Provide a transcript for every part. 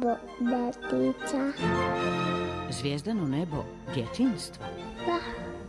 nebo djetica. Zvijezdano nebo djetinjstva. Da.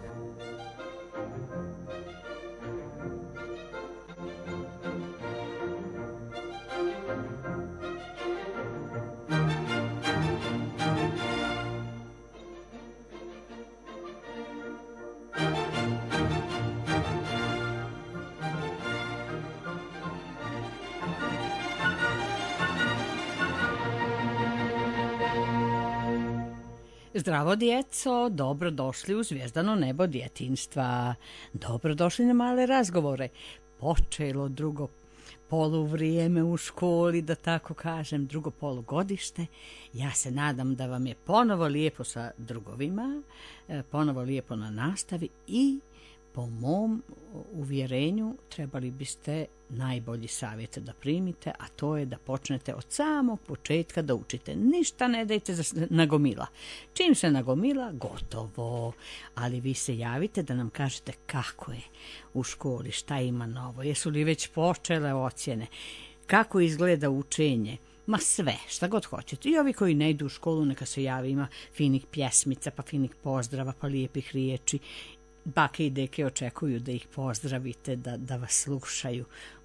Zdravo djeco, dobrodošli u Zvijezdano nebo djetinjstva. Dobrodošli na male razgovore. Počelo drugo poluvrijeme u školi, da tako kažem, drugo polugodište. Ja se nadam da vam je ponovo lijepo sa drugovima, ponovo lijepo na nastavi i po mom uvjerenju trebali biste najbolji savjet da primite, a to je da počnete od samog početka da učite. Ništa ne dajte za nagomila. Čim se nagomila, gotovo. Ali vi se javite da nam kažete kako je u školi, šta ima novo, jesu li već počele ocjene, kako izgleda učenje. Ma sve, šta god hoćete. I ovi koji ne idu u školu neka se javi, ima finih pjesmica, pa finih pozdrava, pa lijepih riječi. Bake i deke očekuju da ih pozdravite, da vas slušaju.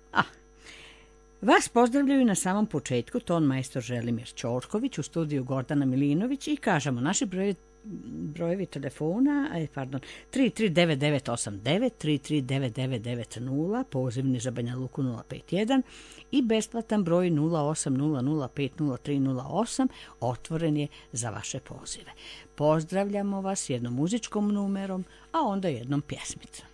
Vas pozdravljaju na samom početku ton majstor Želimir Ćorković, u studiju Gordana Milinović i kažemo naši brojevi telefona, 339989, 339990, pozivni za Banja Luku 051 i besplatan broj 0800503008 otvoren je za vaše pozive. Pozdravljamo vas jednom muzičkom numerom, a onda jednom pjesmicom.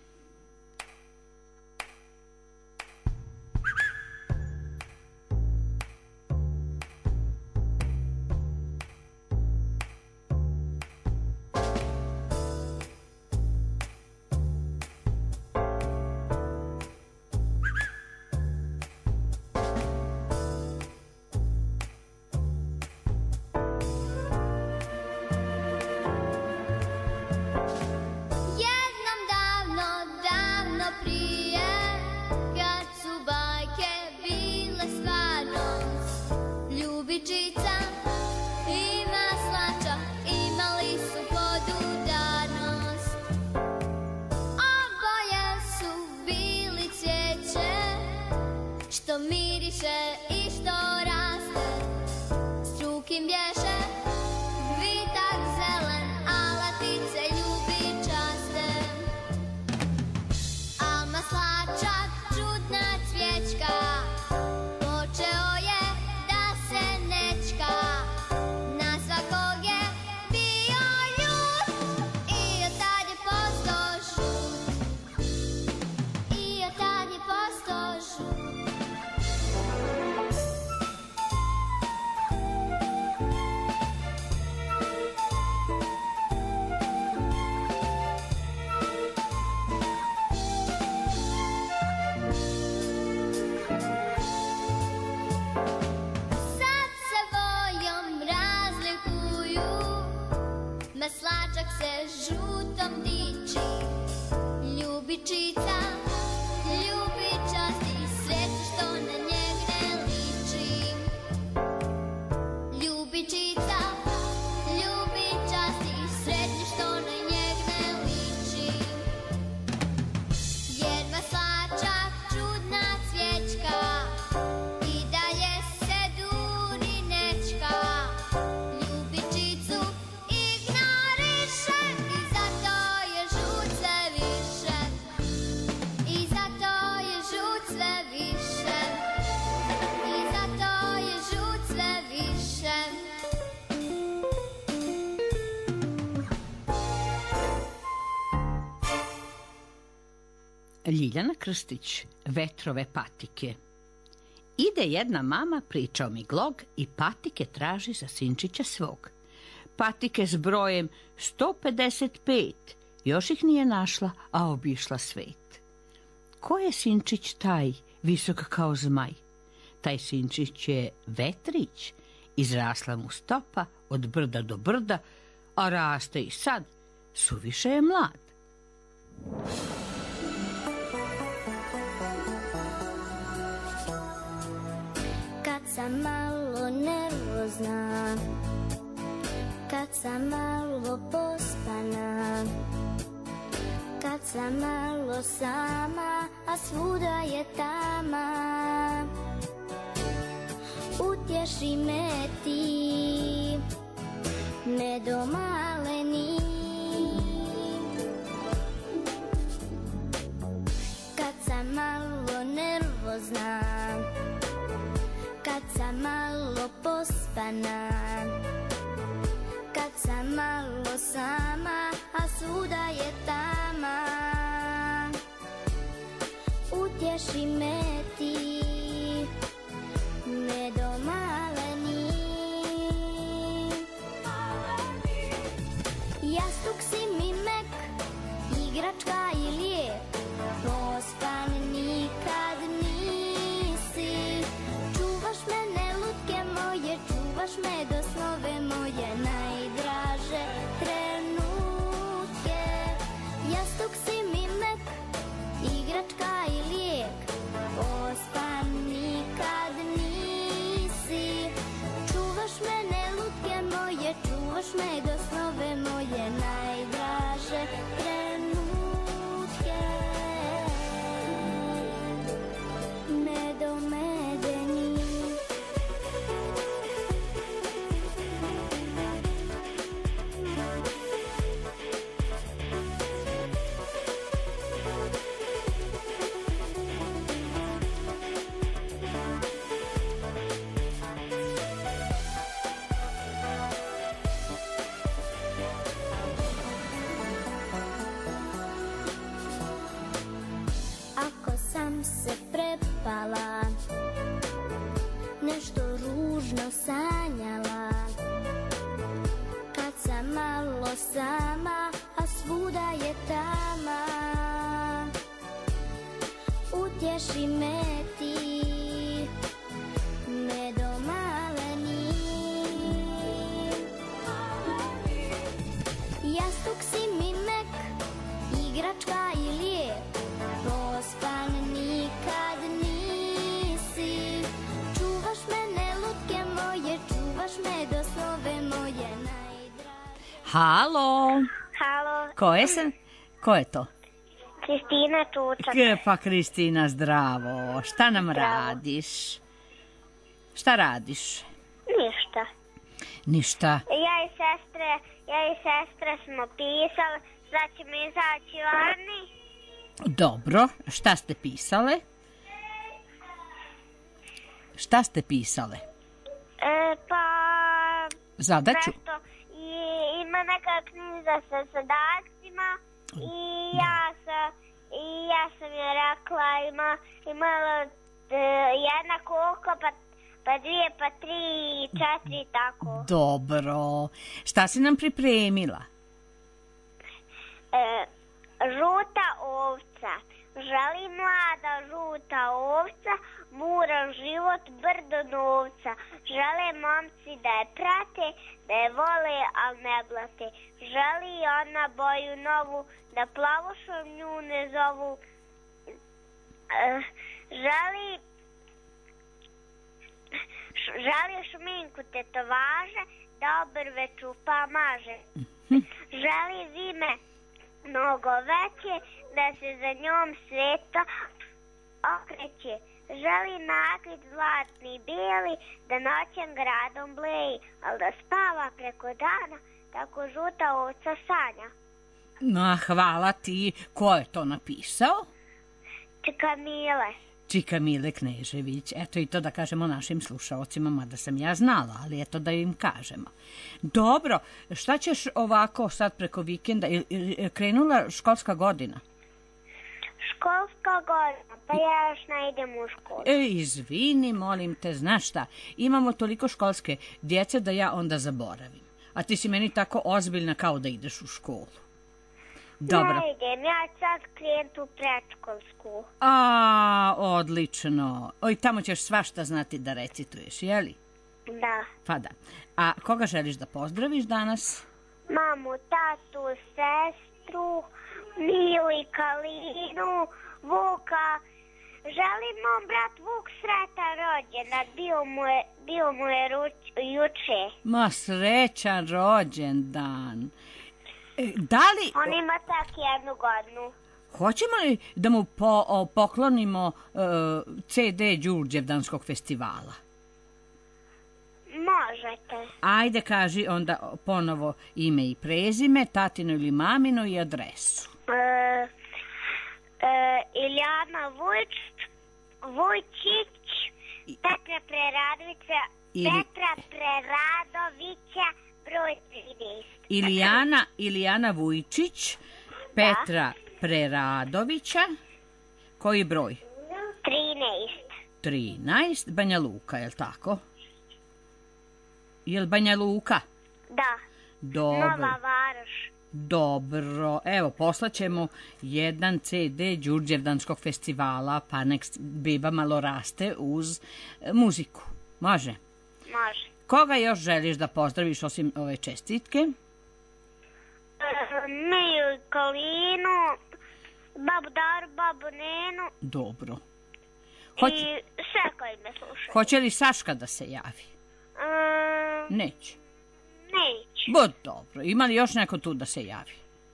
Ljiljana Krstić, Vetrove patike. Ide jedna mama, pričao mi Glog, i patike traži za sinčića svog. Patike s brojem 155, još ih nije našla, a obišla svet. Ko je sinčić taj, visok kao zmaj? Taj sinčić je Vetrić, izrasla mu stopa od brda do brda, a raste i sad, suviše je mlad. Kad sam malo nervozna nervozna, kad sam malo pospana, kad sam malo sama, a svuda je tama. Utješi me ti, medo maleni, kad sam malo nervozna, kad sam malo pospana, kad sam malo sama, a svuda je tama. Utješi me ti, medo maleni, jastuk si mi mek, igračka i lijep, pospan nikad nisi. Čuvaš mene lutke moje, čuvaš me do snove moje, najdraže trenutke. Jastuk si mi mek, igračka i lijek, pospan nikad nisi. Čuvaš mene lutke moje, čuvaš me do snove moje, najdraže trenutke. Medo medeni, ako sam se prepala, nešto ružno sanjala, kad sam malo sama, a svuda je tama. Utješi me ti, medo maleni, jastuk si mi mek, igračka i lijep, pospan nikad nisi. Čuvaš mene lutke moje, čuvaš me do snove moje, najdraže. Halo, Halo, ko je to? Kristina Čučak. Pa Kristina, zdravo. Šta nam radiš? Šta radiš? Ništa. Ništa. Ja i sestre smo pisali, sad ćemo izaći vani. Dobro, šta ste pisale? Šta ste pisale? Pa... Zadaću? Nešto, ima neka knjiga sa zadacima i ja sam je rekla, imala jedna koliko, pa dvije, pa tri, četiri, tako. Dobro. Šta si nam pripremila? Žuta ovca. Želi mlada žuta ovca, buran život, brdo novca. Žele momci da je prate, da je vole, al ne blate. Želi ona boju novu, da plavušom nju ne zovu. Želi šminku tetovaže, da obrve čupa maže. Želi zime mnogo veće, da se za njom sveta okreće. Želi nakit zlatni bijeli, da noćem gradom bleji, al da spava preko dana, tako žuta ovca sanja. No, hvala ti. Ko je to napisao? Čika Mile. Čika Mile Knežević. Eto i to da kažemo našim slušaocima, mada sam ja znala, ali eto da im kažemo. Dobro, šta ćeš ovako sad preko vikenda? Je krenula školska godina? Školska godina, pa ja još ne idem u školu. Izvini, molim te, znaš šta? Imamo toliko školske djece da ja onda zaboravim. A ti si meni tako ozbiljna kao da ideš u školu. Dobro. Ne idem, ja sad krenuti u predškolsku. Odlično. Oj, tamo ćeš svašta znati da recituješ, jeli? Da. Pa da. A koga želiš da pozdraviš danas? Mamu, tatu, sestru, Milu i Kalinu, Vuka, Želim mom brat Vuk sretan rođendan, bio mu je juče. Ma srećan rođendan. Da li... On ima tak 1 godinu. Hoćemo li da mu poklonimo CD Đurđevdanskog festivala? Možete. Ajde, kaži onda ponovo ime i prezime, tatino ili mamino i adresu. Ilijana Vujčić, Petra Preradovića, broj 13. Ilijana Vujčić, Petra Preradovića, koji broj? 13, Banja Luka, je li tako? Je li Banja Luka? Da. Dobro. Nova Varoš. Dobro, evo, poslaćemo jedan CD Đurđevdanskog festivala, pa nek biba malo raste uz muziku. Može? Može. Koga još želiš da pozdraviš osim ove čestitke? Miju i Kalinu, babu Daru, babu Nenu. Dobro. I sve koji me slušaju. Hoće li Saška da se javi? Neće. Neće. Bo dobro, ima li još neko tu da se javi?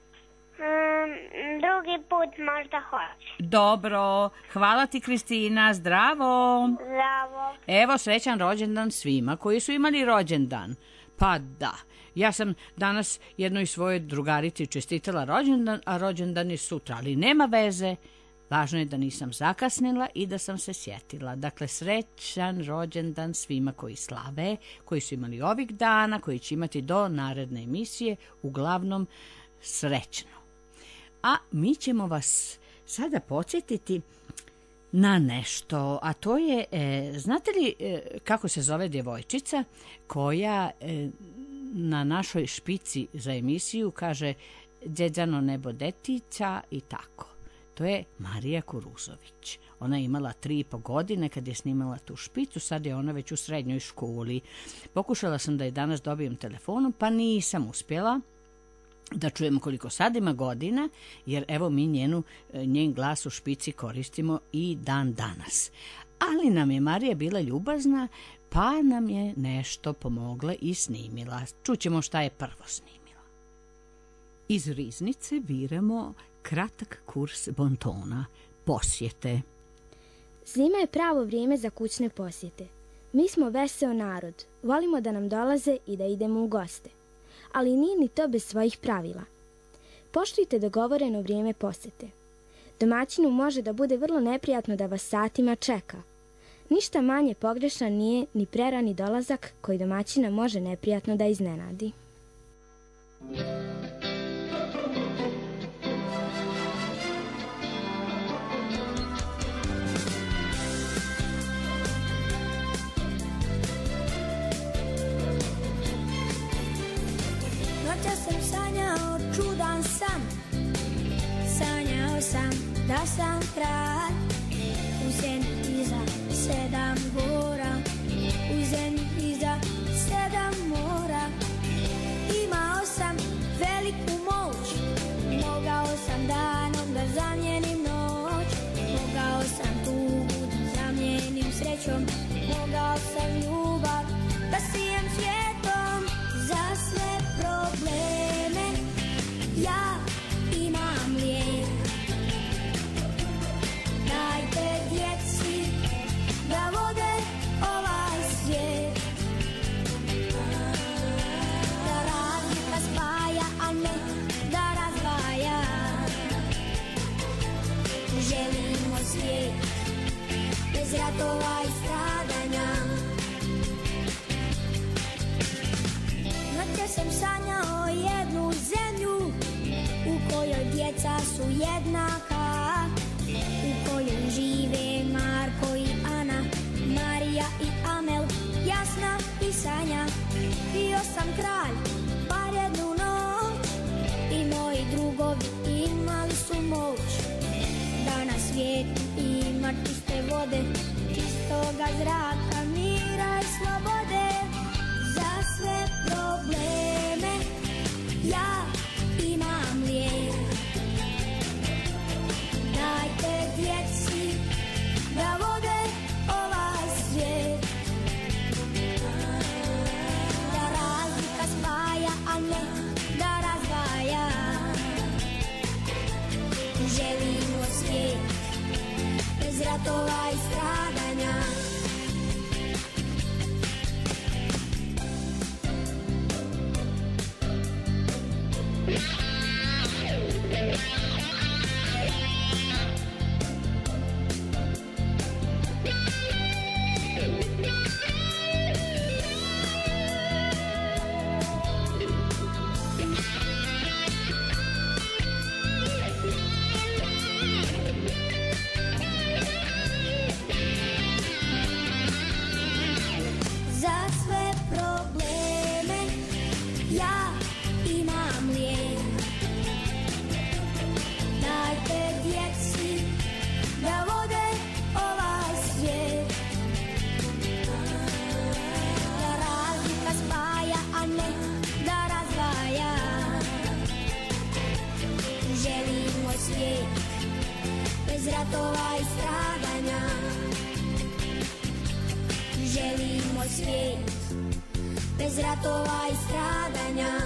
Drugi put možda hoće. Dobro, hvala ti Kristina, zdravo. Zdravo. Evo, srećan rođendan svima koji su imali rođendan. Pa da, ja sam danas jednoj svojoj drugarici čestitala rođendan, a rođendan je sutra, ali nema veze. Važno je da nisam zakasnila i da sam se sjetila. Dakle, srećan rođendan svima koji slave, koji su imali ovih dana, koji će imati do naredne emisije, uglavnom srećno. A mi ćemo vas sada podsjetiti na nešto, a to je, znate li kako se zove djevojčica koja na našoj špici za emisiju kaže Đeđano nebo detica i tako. To je Marija Kuruzović. Ona je imala 3,5 godine kad je snimala tu špicu, sad je ona već u srednjoj školi. Pokušala sam da je danas dobijem telefonom, pa nisam uspjela da čujemo koliko sad ima godina, jer evo mi njen glas u špici koristimo i dan danas. Ali nam je Marija bila ljubazna, pa nam je nešto pomogla i snimila. Čućemo šta je prvo snimila. Iz riznice biramo kratak kurs bontona, posjete. Zima je pravo vrijeme za kućne posjete. Mi smo veseo narod, volimo da nam dolaze i da idemo u goste. Ali nije ni to bez svojih pravila. Poštujte dogovoreno vrijeme posjete. Domaćinu može da bude vrlo neprijatno da vas satima čeka. Ništa manje pogrešan nije ni prerani dolazak koji domaćina može neprijatno da iznenadi. Noća sam sanjao čudan san, sanjao sam da sam kralj, u zemlji iza 7 gora, u zemlji iza 7 mora. Imao sam veliku moć, mogao sam danom da zamijenim noć, mogao sam tugu da zamijenim srećom, mogao sam ljubav da sijem svijetom. Za sve probleme ja imam lijek. Dajte djeci da vode ovaj svijet, da razlika spaja, a ne da razdvaja. Želimo svijet bez ratova i stradanja. Noće sam sanjao jednu zemlju u kojoj djeca su jednaka, u kojoj žive Marko i Ana, Marija i Amel, Jasna i Sanja. Bio sam kralj par jednu noć i moji drugovi imali su moć da na svijetu ima čiste vode, čistoga zraka, mira i slobode. Za sve probleme ja imam lijek. Dajte djeci želimo svijet bez ratova i stradanja. Za sve probleme ja imam lijek. Dajte djeci da vode ovaj svijet, da razlika spaja, a ne da razdvaja. Želimo svijet bez ratova i stradanja. Želimo svijet bez ratova i stradanja.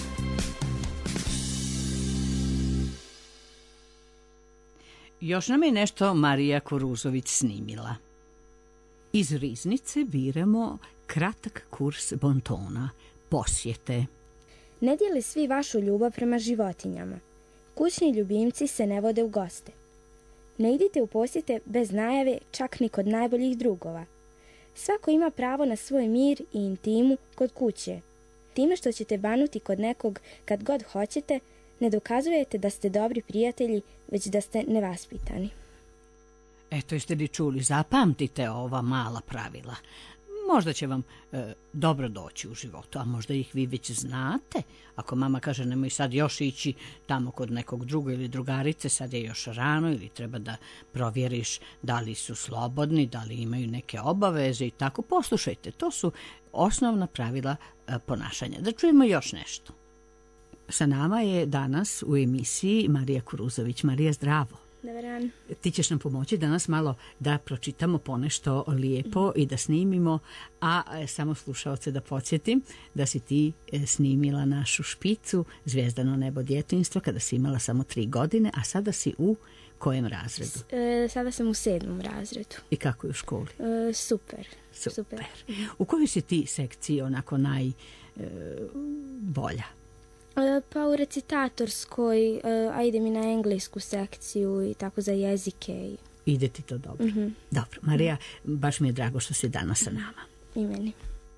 Još nam je nešto Marija Kuruzović snimila. Iz riznice biramo kratak kurs bontona, posjete. Ne dijeli svi vašu ljubav prema životinjama. Kućni ljubimci se ne vode u goste. Ne idite u posjete bez najave, čak ni kod najboljih drugova. Svako ima pravo na svoj mir i intimu kod kuće. Time što ćete banuti kod nekog kad god hoćete, ne dokazujete da ste dobri prijatelji, već da ste nevaspitani. Eto, jeste li čuli, zapamtite ova mala pravila. Možda će vam dobro doći u životu, a možda ih vi već znate. Ako mama kaže nemoj sad još ići tamo kod nekog druga ili drugarice, sad je još rano ili treba da provjeriš da li su slobodni, da li imaju neke obaveze i tako. Poslušajte, to su osnovna pravila ponašanja. Da čujemo još nešto. Sa nama je danas u emisiji Marija Kuruzović. Marija, zdravo. Dobar dan. Ti ćeš nam pomoći danas malo da pročitamo ponešto lijepo i da snimimo, a samo slušaoce da podsjetim da si ti snimila našu špicu Zvijezdano nebo djetinjstva kada si imala samo 3 godine, a sada si u kojem razredu? Sada sam u 7. razredu. I kako je u školi? Super. U kojoj si ti sekciji onako najbolja? Pa u recitatorskoj, a idem i na englesku sekciju i tako za jezike. Ide ti to dobro? Dobro, Marija, baš mi je drago što si danas sa nama. I meni.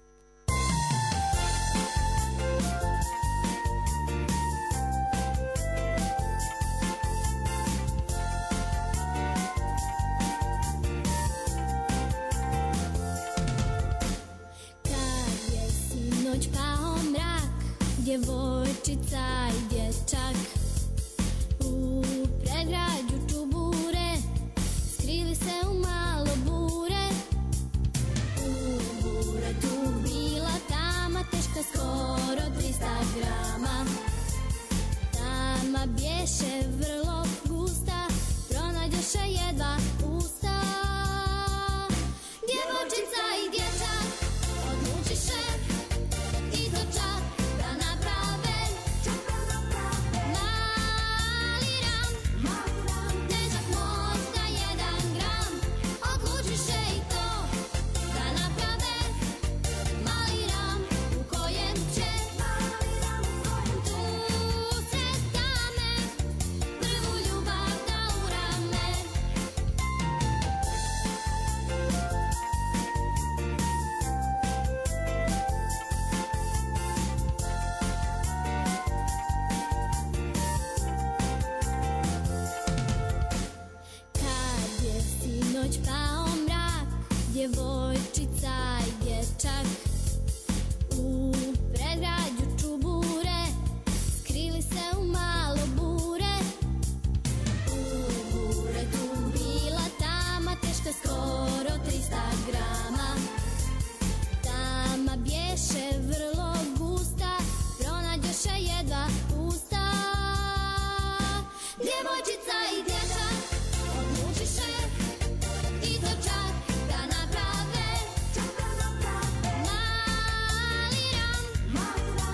Kad je sinoć pao mrak, djevojčica i dječak u predgrađu Čubure skrili se u malo bure. U buretu bila tama teška skoro 300 grama. Tama bješe vrlo gusta, pronađoše jedva usta. Djevojčica i dječak odlučiše i to čak da naprave mali ram, težak možda 1 gram. Odlučiše i to da naprave mali ram u kojem će tu se tame prvu ljubav da urame. Kad je sinoć pao mrak, djevojčica i dječak u predgrađu Čubure skrili se u malo bure. U buretu bila tama teška skoro 300 grama. Tama bješe vrlo gusta, pronađoše jedva usta. Djevojčica i dječak odlučiše i to čak da naprave mali ram,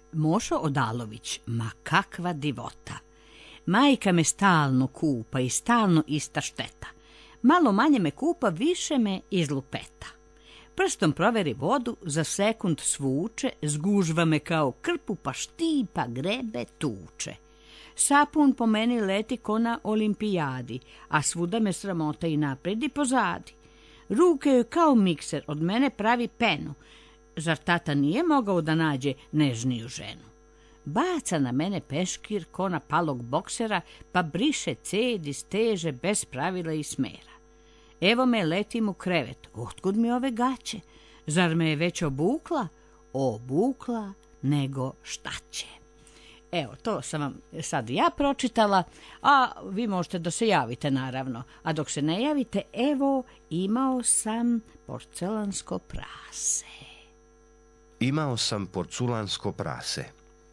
Mošo Odalović, ma kakva divota. Majka me stalno kupa i stalno ista šteta. Malo manje me kupa, više me izlupeta. Prstom proveri vodu, za sekund svuče, zgužva me kao krpu, pa štipa, grebe, tuče. Sapun po meni leti ko na olimpijadi, a svuda me sramota i napred i pozadi. Ruke joj kao mikser, od mene pravi penu. Zar tata nije mogao da nađe nežniju ženu? Baca na mene peškir ko na palog boksera, pa briše, cedi, steže, bez pravila i smera. Evo me, letim u krevet, otkud mi ove gaće? Zar me je već obukla? Obukla, nego šta će? Evo, to sam vam sad ja pročitala, a vi možete da se javite, naravno. A dok se ne javite, evo, imao sam porcelansko prase. Imao sam porculansko prase.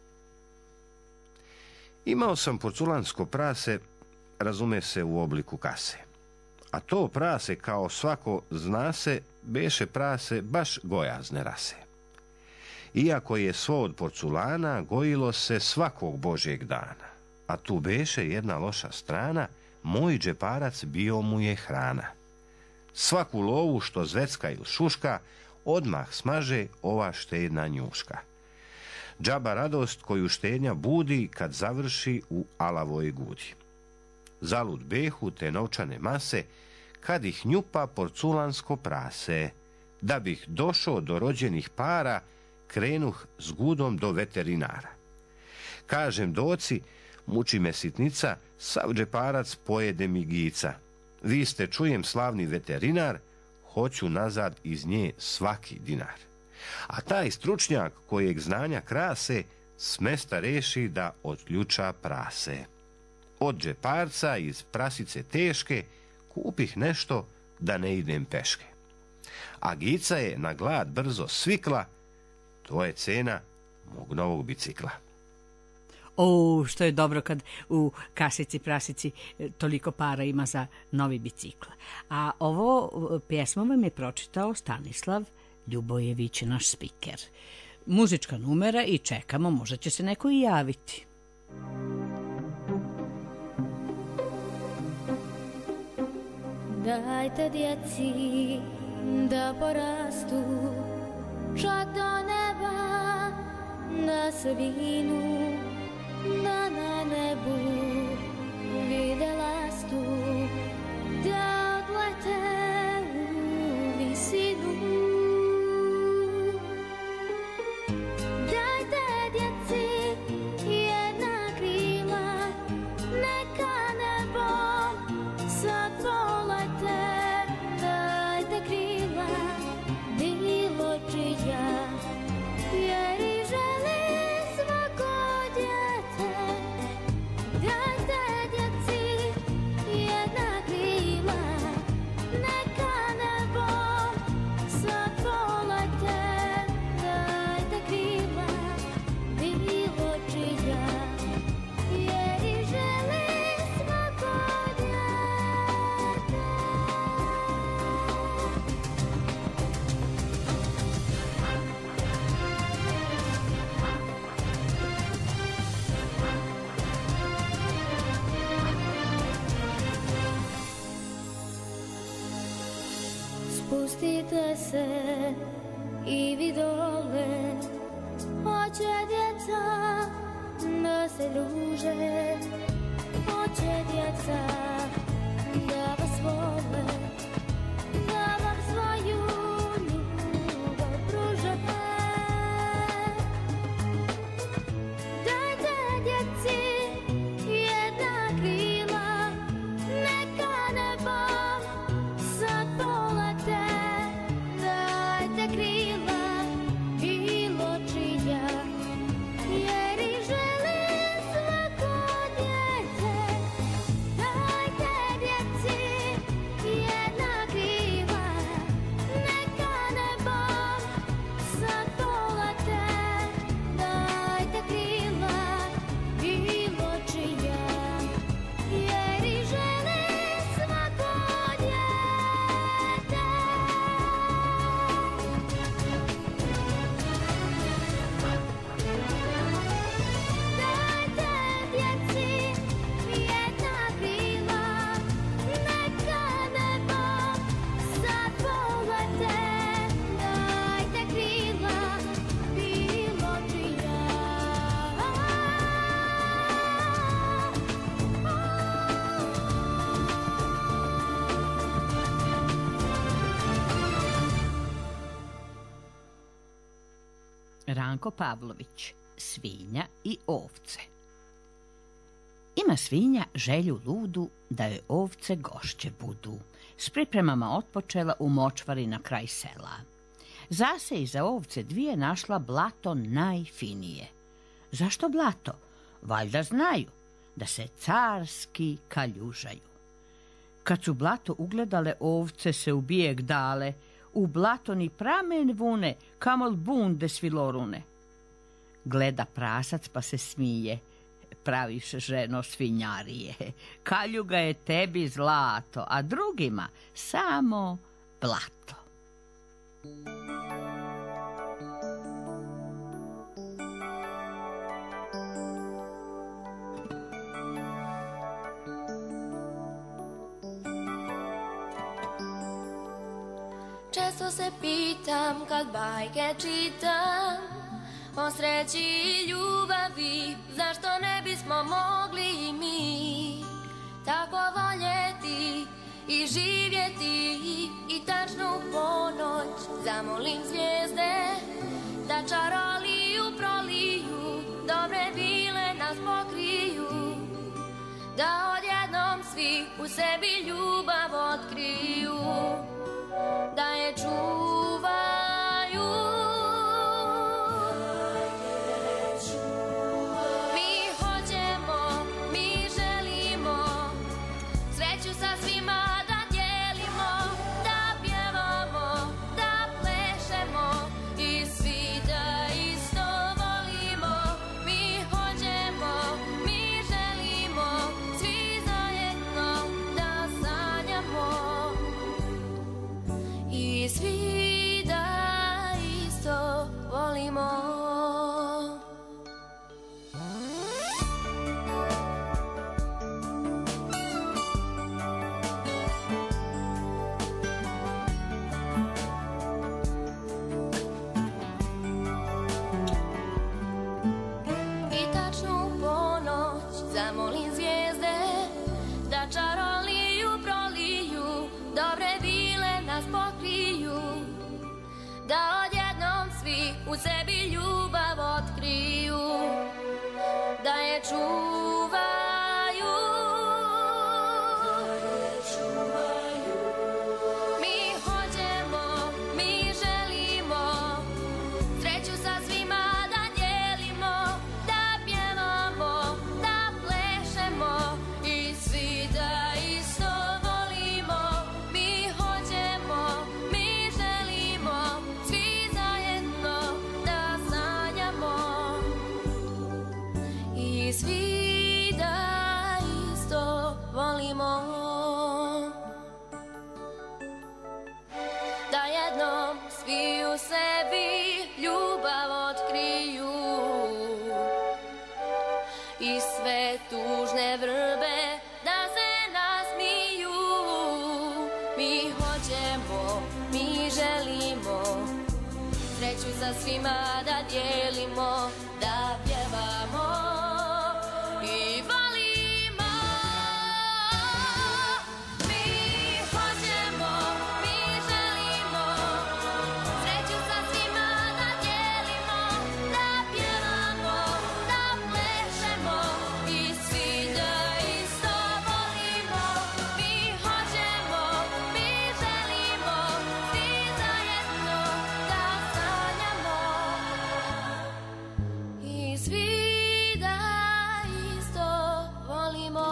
Imao sam porculansko prase, razume se, u obliku kase. A to prase, kao svako zna se, beše prase baš gojazne rase. Iako je svo od porculana, gojilo se svakog božjeg dana. A tu beše jedna loša strana, moj džeparac bio mu je hrana. Svaku lovu što zvecka ili šuška, odmah smaže ova štedna njuška. Džaba radost koju štednja budi kad završi u alavoj gudi. Zalud behu te novčane mase, kad ih njupa porculansko prase. Da bih došao do rođenih para, krenuh s gudom do veterinara. Kažem doci, muči me sitnica, sav džeparac pojede mi gica. Vi ste, čujem, slavni veterinar, hoću nazad iz nje svaki dinar. A taj stručnjak kojeg znanja krase, s mesta reši da otključa prase. Od džeparca iz prasice teške kupih nešto da ne idem peške. A gica je na glad brzo svikla, to je cena mog novog bicikla. O, što je dobro kad u kasici prasici toliko para ima za novi bicikl. A ovo pjesmu vam je pročitao Stanislav Ljubojević, naš spiker. Muzička numera i čekamo, možda će se neko i javiti. Dajte djeci da porastu, čak do neba, da se vinu, da na nebu vide lastu, da odlete u visinu. Dajte djeci jedna krila, neka nebo sad polete. Dajte krila, bilo čija, jer i želi svako djete. Dajte djeci jedna krila, neka nebo sad polete. Dajte krila, bilo čija, jer i želi svako djete. Spustite se i vi dole, hoće djeca da se druže, hoće djeca da vas vole, da vam svoju ljubav pruže. Dajte djeci jedna krila, neka nebo sad polete. Dajte krila, bilo čija, jer i želi svako djete. Dajte djeci Ranko Pavlović. Svinja i ovce. Ima svinja želju ludu da joj ovce gošće budu. S pripremama otpočela u močvari na kraj sela. Zase i za ovce dvije našla blato najfinije. Zašto blato? Valjda znaju da se carski kaljužaju. Kad su blato ugledale, ovce se u bijeg dale, u blato ni pramen vune, kamol bunde svilorune. Gleda prasac pa se smije, praviš ženo svinjarije, kaljuga je tebi zlato, a drugima samo blato. Često se pitam kad bajke čitam o sreći i ljubavi, zašto ne bismo mogli i mi tako voljeti i živjeti i tačno u ponoć zamolim zvijezde da čaroliju proliju, dobre bile nas pokriju, da odjednom svi u sebi ljubav otkriju, da je čuvaju. Mi hoćemo, mi želimo sreću sa svima da dijelimo, da pjevamo, da plešemo i svi da isto volimo. Mi hoćemo, mi želimo svi zajedno da sanjamo i svi da isto volimo. I tačno u ponoć zamolim zvijezde da čaroliju proliju, dobre bile nas pokriju, da odjednom svi u sebi ljubav otkriju, da je čuvaju. Mi hoćemo, mi želimo sreću sa svima da dijelimo, da pjevamo, da plešemo i svi da isto volimo. Mi hoćemo, mi želimo svi zajedno da sanjamo i svi da isto volimo. Da jednom svi u sebi ljubav otkriju i sve tužne vrbe da se nasmiju. Mi hoćemo, mi želimo sreću sa svima da dijelimo, da pjevamo i volimo. Mi hoćemo, mi želimo sreću sa svima da dijelimo, da pjevamo, da plešemo i svi da isto volimo. Mi hoćemo, mi želimo svi zajedno da sanjamo i svi da isto volimo.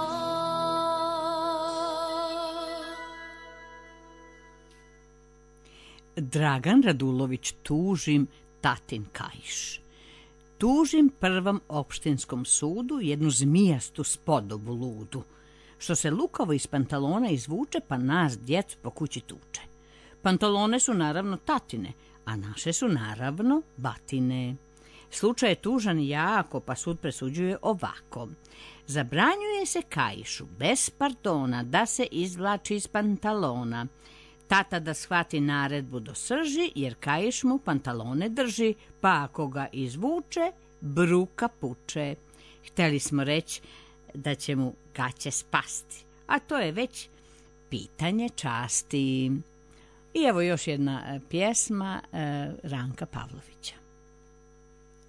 Dragan Radulović Tužim tatin kaiš. Tužim prvom opštinskom sudu jednu zmijastu spodobu ludu, što se lukavo iz pantalona izvuče pa nas djecu po kući tuče. Pantalone su naravno tatine, a naše su naravno batine. Slučaj je tužan jako, pa sud presuđuje ovako. Zabranjuje se kaišu bez pardona da se izvlači iz pantalona. Tata da shvati naredbu do srži, jer kaiš mu pantalone drži, pa ako ga izvuče, bruka puče. Hteli smo reći da će mu gaće spasti, a to je već pitanje časti. I evo još jedna pjesma Ranka Pavlovića.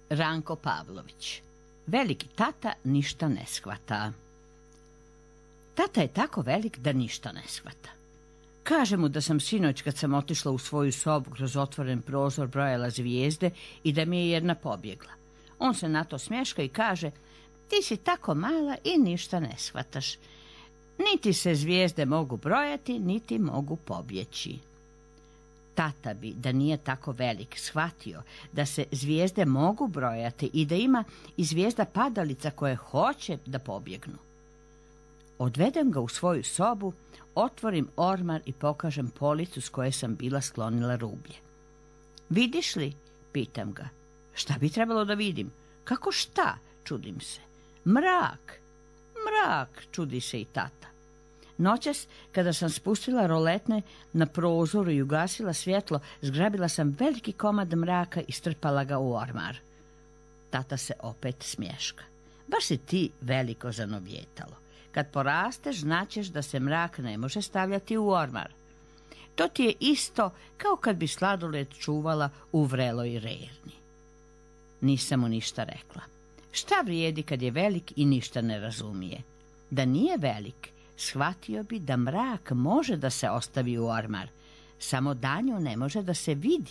Ranko Pavlović. Veliki tata ništa ne shvata. Tata je tako velik da ništa ne shvata. Kaže mu da sam sinoć kad sam otišla u svoju sobu kroz otvoren prozor brojala zvijezde i da mi je jedna pobjegla. On se na to smješka i kaže: ti si tako mala i ništa ne shvataš. Niti se zvijezde mogu brojati, niti mogu pobjeći. Tata bi, da nije tako velik, shvatio da se zvijezde mogu brojati i da ima i zvijezda padalica koje hoće da pobjegnu. Odvedem ga u svoju sobu, otvorim ormar i pokažem policu s koje sam bila sklonila rublje. Vidiš li? Pitam ga. Šta bi trebalo da vidim? Kako šta? Čudim se. Mrak. Mrak, čudi se i tata. Noćas, kada sam spustila roletne na prozoru i ugasila svjetlo, zgrabila sam veliki komad mraka i strpala ga u ormar. Tata se opet smješka. Baš si ti veliko zanovjetalo. Kad porasteš, znaćeš da se mrak ne može stavljati u ormar. To ti je isto kao kad bi sladoled čuvala u vreloj rerni. Nisam mu ništa rekla. Šta vrijedi kad je velik i ništa ne razumije? Da nije velik, shvatio bi da mrak može da se ostavi u ormar, samo danju ne može da se vidi.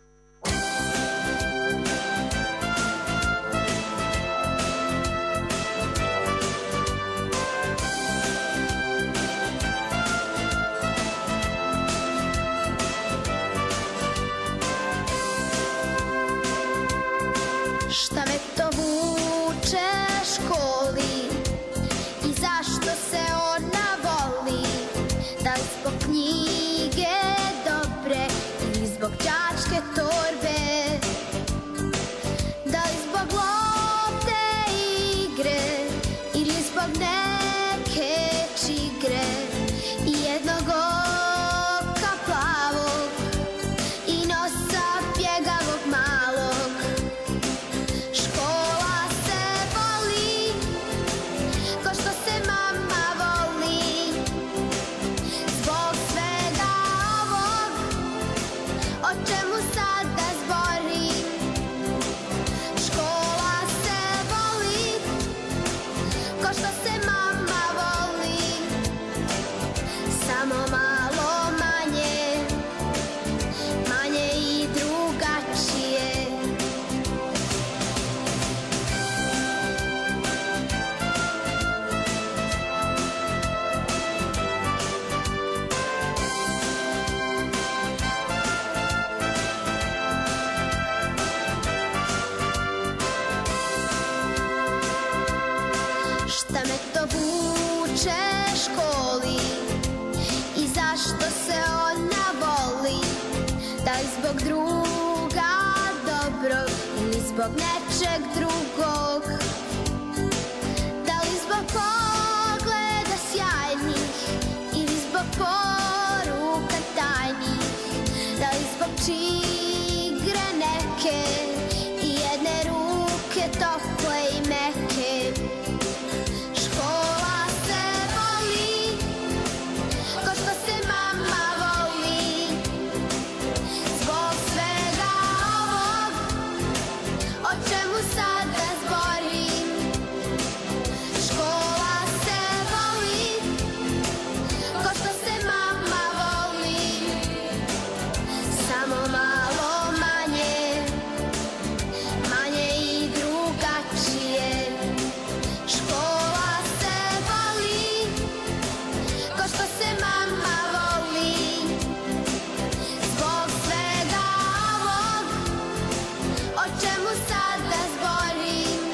Šta me to vuče školi i zašto se ona voli? Da li zbog knjige dobre ili zbog đačke torbe? Da li zbog lopte igre ili zbog neke čigre i jednog oka plavog i nosa pjegavog malog? Škola se voli ko što se mama voli. Zbog svega ovog o čemu sada zborim. Škola se voli ko što se mama voli. Samo malo manje, manje i drugačije. Šta me to vuče školi i zašto se ona voli? Da li zbog druga dobrog ili zbog nečeg drugog? Da li zbog pogleda sjajnih ili zbog poruka tajnih? Da li zbog čigre neke i jedne ruke tople i meke? Škola se voli ko što se mama voli. Zbog svega ovog o čemu sada zborim. Škola se voli ko što se mama voli. Samo malo manje, manje i drugačije. Škola se voli ko što se mama voli. Zbog svega ovog o čemu sada zborim.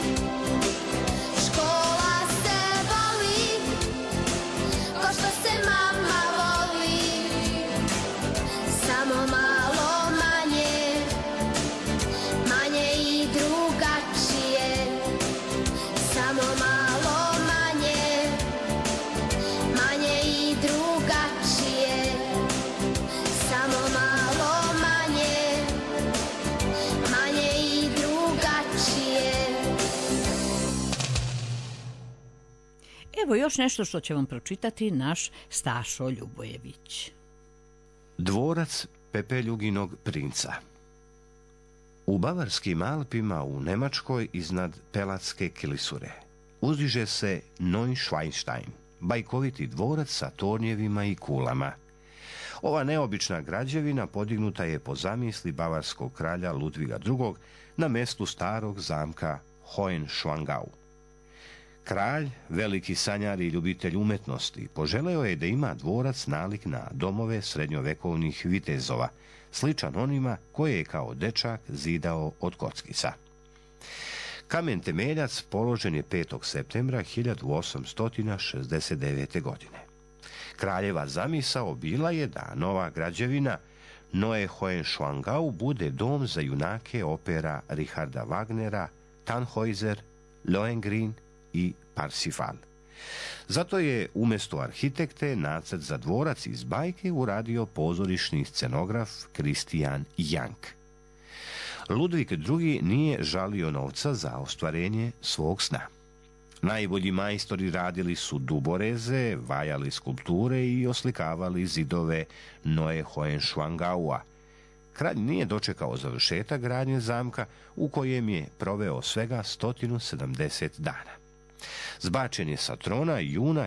Škola se voli ko što se mama voli. Samo malo manje, manje i drugačije. Samo malo manje, manje i drugačije. Samo malo manje, manje i drugačije. Evo još nešto što će vam pročitati naš Stašo Ljubojević. Dvorac Pepeljuginog princa. U Bavarskim Alpima u Nemačkoj iznad Pelatske kilisure uzdiže se Neuschwanstein, bajkoviti dvorac sa tornjevima i kulama. Ova neobična građevina podignuta je po zamisli bavarskog kralja Ludviga II. Na mjestu starog zamka Hohenschwangau. Kralj, veliki sanjar i ljubitelj umetnosti, poželeo je da ima dvorac nalik na domove srednjovekovnih vitezova, sličan onima koje je kao dečak zidao od kockica. Kamen temeljac položen je 5. septembra 1869. godine. Kraljeva zamisao bila je da nova građevina Neue Hohenschwangau bude dom za junake opera Richarda Wagnera, Tannhäuser, Lohengrin i Parsifal. Zato je umjesto arhitekte nacrt za dvorac iz bajke uradio pozorišni scenograf Christian Jank. Ludvig II. Nije žalio novca za ostvarenje svog sna. Najbolji majstori radili su duboreze, vajali skulpture i oslikavali zidove Neue Hohenschwangaua. Kralj nije dočekao završetak gradnje zamka, u kojem je proveo svega 170 dana. Zbačen je sa trona juna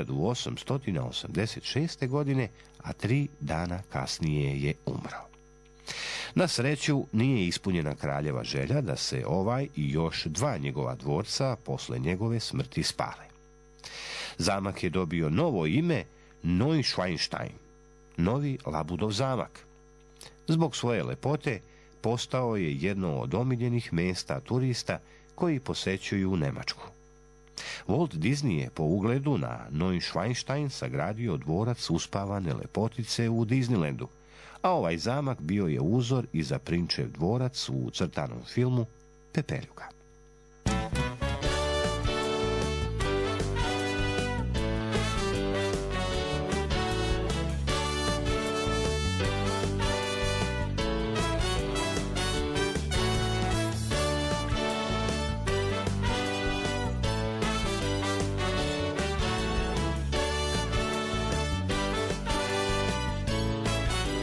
1886. godine, a 3 dana kasnije je umro. Na sreću nije ispunjena kraljeva želja da se ovaj i još 2 njegova dvorca posle njegove smrti spale. Zamak je dobio novo ime Neuschwanstein, novi Labudov zamak. Zbog svoje lepote postao je jedno od omiljenih mjesta turista koji posećuju Nemačku. Walt Disney je po ugledu na Neuschwanstein sagradio dvorac uspavane lepotice u Disneylandu, a ovaj zamak bio je uzor i za prinčev dvorac u crtanom filmu Pepeljuga.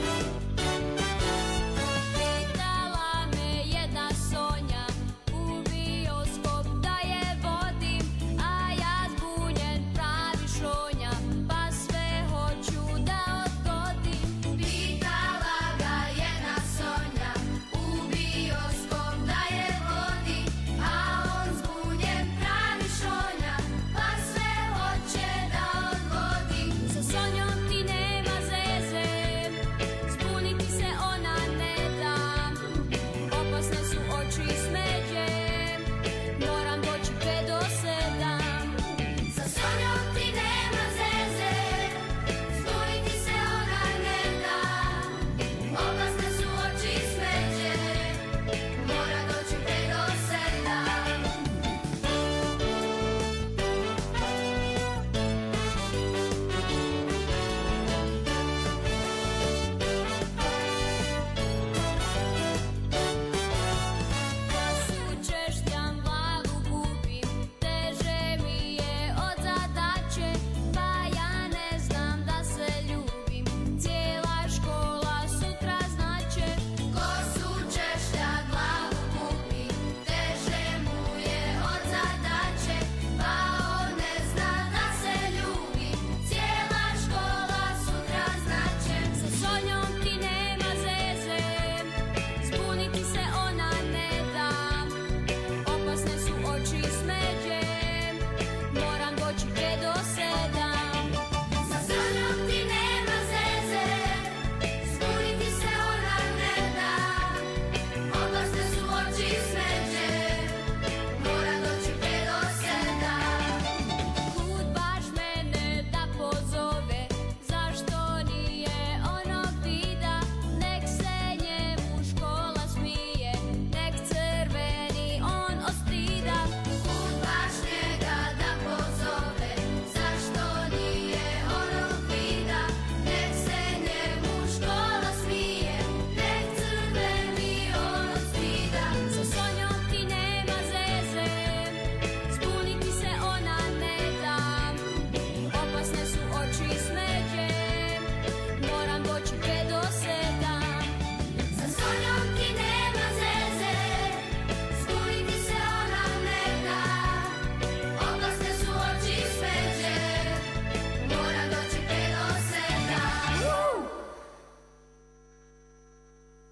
Pitala me jedna Sonja u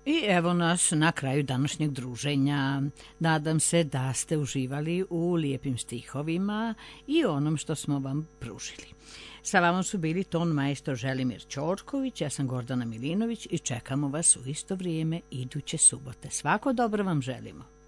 I evo nas na kraju današnjeg druženja. Nadam se da ste uživali u lijepim stihovima i onom što smo vam pružili. Sa vama su bili ton majstor Želimir Ćorković, ja sam Gordana Milinović i čekamo vas u isto vrijeme iduće subote. Svako dobro vam želimo.